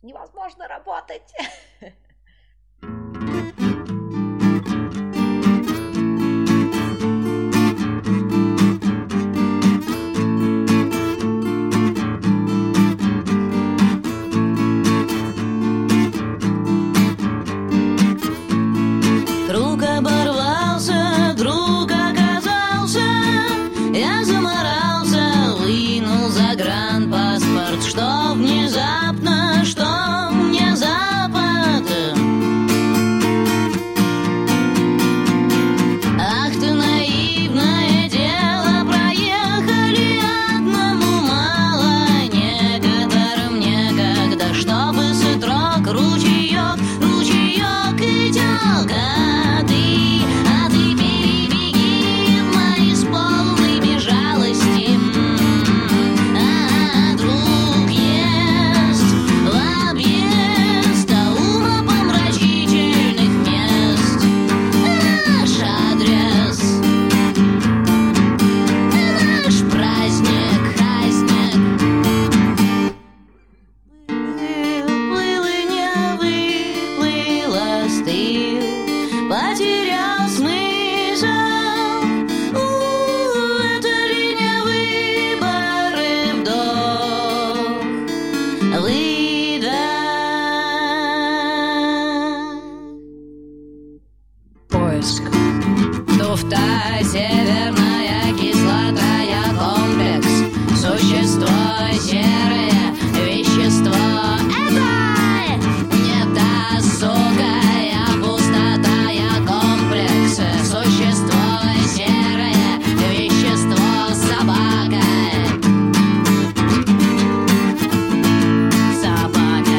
невозможно работать. Круг оборвался, друг оказался, я заморался, вынул загранпаспорт, что внезапно, что мне Запад. Ах ты наивное дело, проехали одному мало, некоторым некогда, чтобы сытрок ручеек, ручеек и тёк. А ты перебеги в мои с полными жалости. Друг есть в объезд умопомрачительных мест. Наш адрес, наш праздник, Выплыл и не выплыл, остыл, потерял смысл. Это ли не выборы, вдох, выдох? Поиск. Туфта, северная кислота, я комплекс. Существо серое, вещество. Это не та, сука, я пустота, я комплекс. Существо серое, вещество, собака. Собака,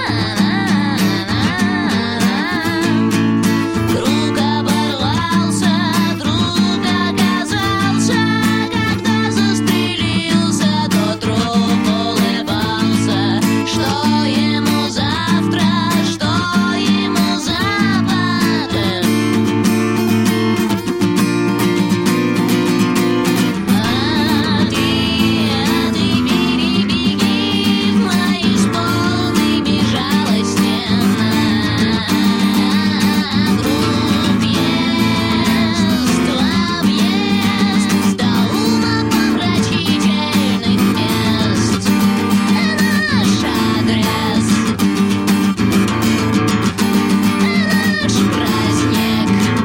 Друг оборвался, друг оказался, когда застрелился, то труп улыбался. Что ему завтра, что ему Запад? А ты перебеги в мои с полными жалости. Друг есть в объезд до умопомрачительных мест. Наш адрес, наш праздник,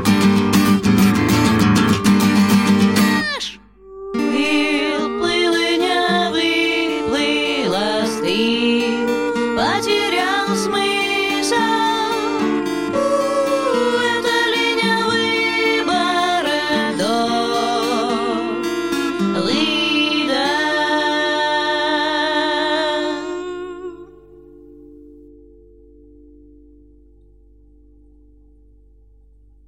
наш. Выплыл и не выплыл, остыл, потерял смысл. Это ли не выбор, вдох, выдох?